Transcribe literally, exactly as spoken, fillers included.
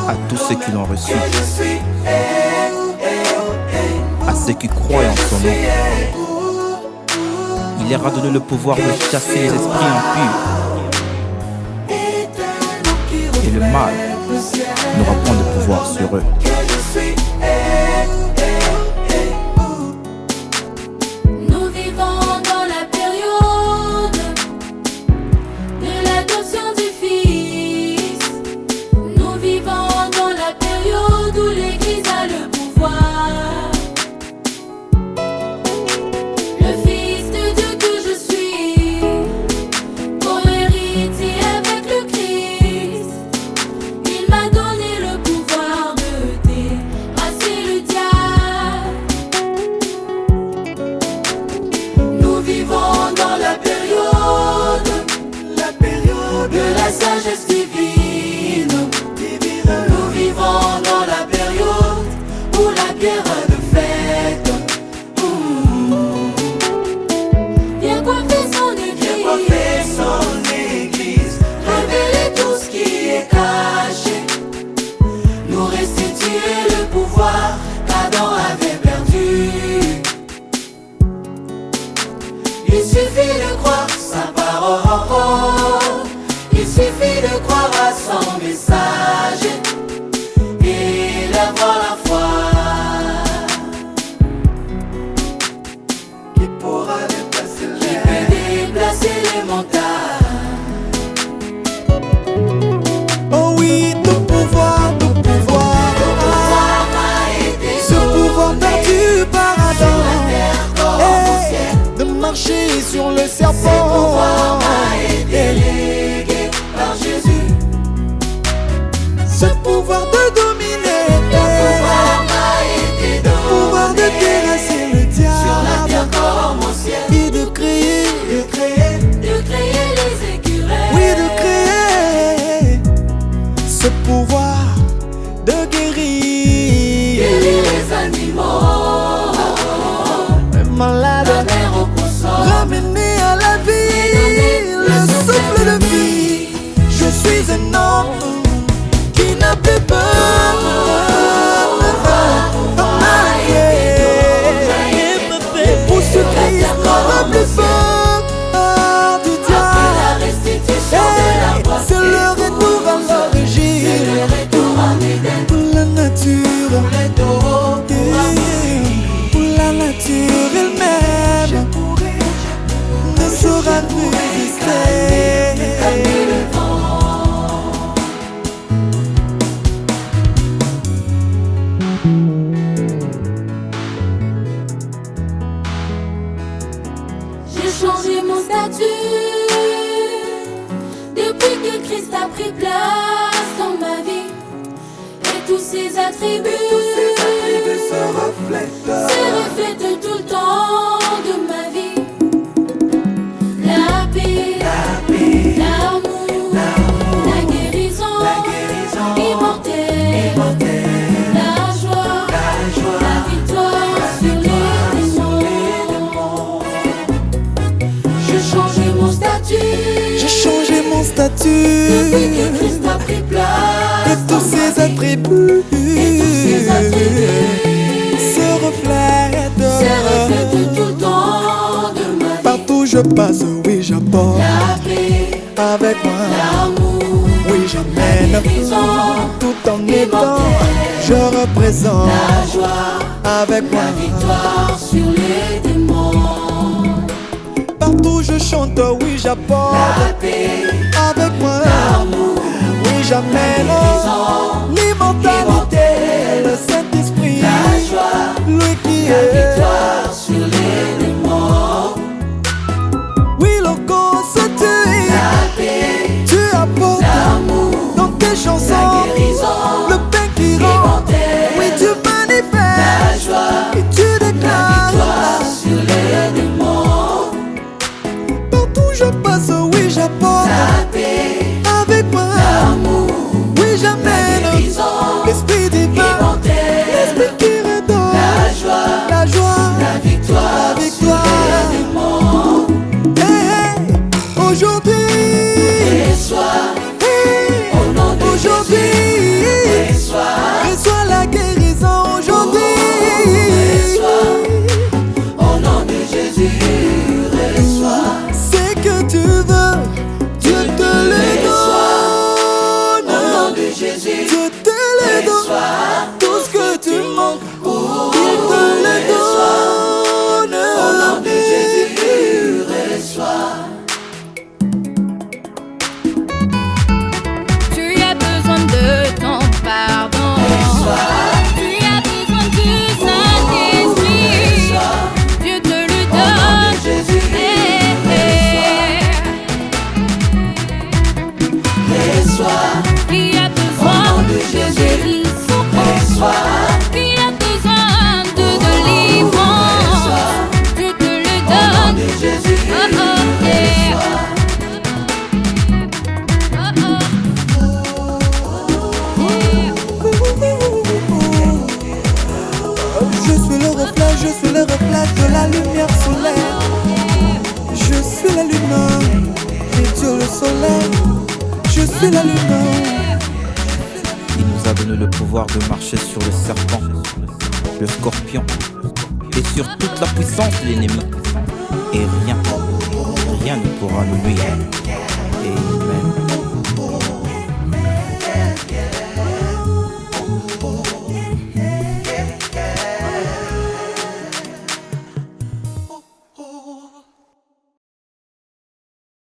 à tous ceux qui l'ont reçu, à ceux qui croient en son nom. Il leur a donné le pouvoir de chasser les esprits impurs. Et le mal n'aura point de pouvoir sur eux. Nous vivons dans la période de l'adoption du Fils. Nous vivons dans la période où l'Église a le pouvoir. Le Fils de Dieu que je suis, co-héritier avec le Christ, il m'a donné le pouvoir de terrasser le diable. Nous vivons dans la période, la période de la sagesse divine. Nous vivons dans la période où la guerre de fête. Mmh. Viens coiffer son église, révéler tout ce qui est caché, nous restituer le pouvoir qu'Adam avait perdu. Il suffit de croire sa parole, il suffit de croire à son message et d'avoir la foi qui pourra déplacer les, qui peut déplacer les montagnes. Oh oui, tout pouvoir, tout pouvoir, Le pouvoir m'a été ce pouvoir donné perdu par sur la Adam, terre comme au ciel. de marcher sur le Ce pouvoir serpent. m'a été légué par Jésus. Ce pouvoir de dominer, Le pouvoir m'a été pouvoir de donné terrasser le sur la terre diable comme au ciel. et de créer, de créer, De créer les écureuils. oui, de créer. Ce pouvoir de guérir Guérir les animaux. les malades, La mer au poisson. ramener à la vie le souffle de vie. Je suis un homme qui n'a plus peur. Et pour ce Christ n'aura plus peur du Après la diable. restitution de la voix. C'est le retour à C'est l'origine. le retour en Éden. Pour la nature, Pour les taureaux, pour la pour la nature elle-même ne saura résister. calmer le vent. J'ai changé mon statut depuis que Christ a pris place dans ma vie. Et tous ses attributs, se reflète. se reflètent tout le temps de ma vie. La paix, l'amour, la guérison, immortelle, la joie, la victoire sur les démons. J'ai changé mon statut J'ai changé mon depuis que statut Christ a pris place et tous dans ma ses vie. attributs ses attributs se reflètent. Se reflètent tout le temps de ma vie. Partout je passe, oui j'apporte La paix, avec moi. l'amour, Oui j'emmène guérison, tout en étant. Je représente la joie, avec moi. la victoire sur les démons. Partout je chante, oui j'apporte La paix, avec moi. l'amour, Oui j'amène l'immortalité, le Saint-Esprit, la joie, lui qui la est. victoire sur les démons. Oui le constitue, La paix, tu apportes l'amour, dans tes la chansons guérison, le pain qui rend. l'immortelle, Oui tu la manifestes joie, et tu la déclares. victoire sur les démons. Partout je passe, oui j'apporte La paix, avec moi. l'amour, Oui la j'amène guérison, l'Esprit reçois la guérison aujourd'hui. Reçois, au nom de Jésus, reçois. C'est que tu veux, Dieu te le donne. Au nom de Jésus, Dieu te le donne. Tout ce que tu manques, il te le donne. au nom de Jésus, reçois. Tu as besoin de ton pardon. Tu as besoin du Saint-Esprit. Dieu te le donne. Eh, eh. Reçois, Qui a besoin de guérison. Qui a besoin de délivrance. Dieu te le donne. Jésus, Oh oh, yeah. Oh oh. Je suis le reflet, je suis le reflet de la lumière solaire. Je suis la lumière, et Dieu le soleil. Je suis la lumière. Il nous a donné le pouvoir de marcher sur le serpent, le scorpion et sur toute la puissance de l'ennemi. Et rien, rien ne pourra nous nuire. Et